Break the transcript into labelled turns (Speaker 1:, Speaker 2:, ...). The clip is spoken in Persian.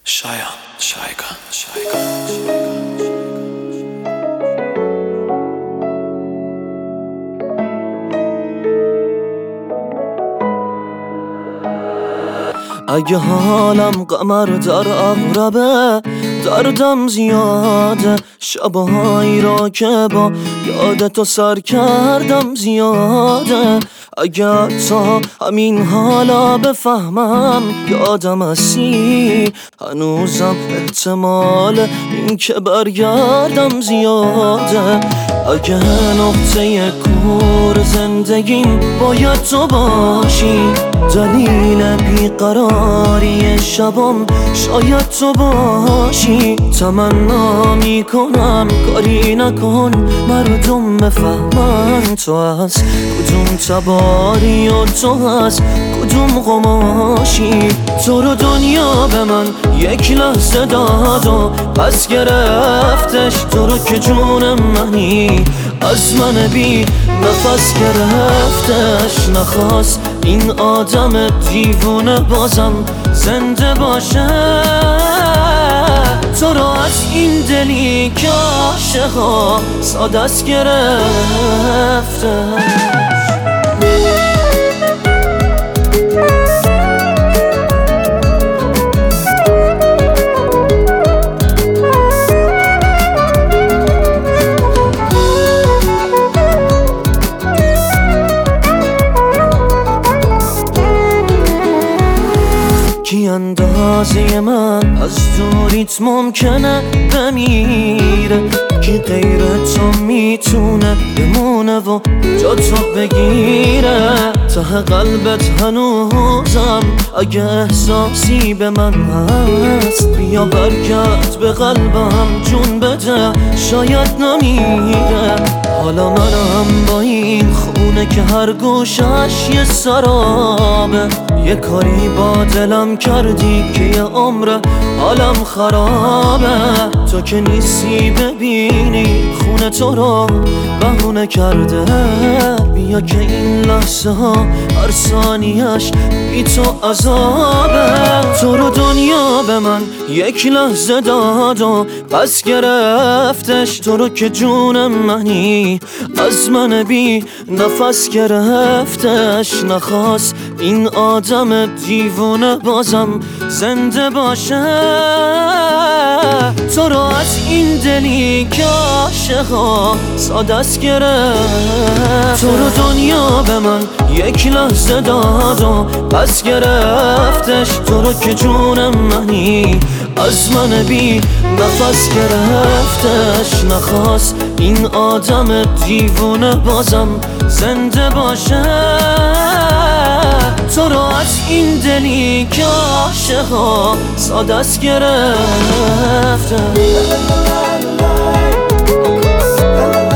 Speaker 1: اگه حالم قمر در اغربه، دردم زیاده، شبهایی را که با یادتو سر کردم زیاده. اگه تا همین حالا بفهمم یادم هستی، هنوزم احتمال این که برگردم زیاده. اگه نقطه کور زندگیم باید تو باشی، دلیل بیقراری شبم شاید تو باشی. تمنا میکنم کاری نکن مردم بفهمن تو از کدوم تباری و تو از کدوم قماشی. تو رو دنیا به من یک لحظه داد و پس گرفتش، تو رو که جون منی از من بی نفس گرفتش. نخواست این آدم دیوونه بازم زنده باشه، تو رو از این دلی که عاشقا ساده است گرفتش. کی اندازه من از دوریت ممکنه بمیره، کی غیر تو میتونه بمونه و جا تو بگیره. ته قلبت هنوزم اگه احساسی به من هست، بیا برگرد به قلبم جون بده شاید نمیره. حالا منم با این خونه که هر گوشش یه سرابه، یه کاری با دلم کردی که یه عمر حالم خرابه. تو که نیستی ببینی خونه تو رو بهونه کرده، بیا که این لحظه ها هر ثانیش بی تو عذابه. تو رو دنیا به من یک لحظه داد و پس گرفتش، تو رو که جون منی از من بی نفس گرفتش. نخواست این آدم دیوونه بازم زنده باشه، تو رو از این دلی که عاشقا ساده است گرفت. تو رو دنیا به من یک لحظه داد و پس گرفتش، تو رو که جون منی از من بی نفس گرفتش. نخواست این آدم دیوونه بازم زنده باشه، تو رو از این دلی که عاشقا ساده است گرفته.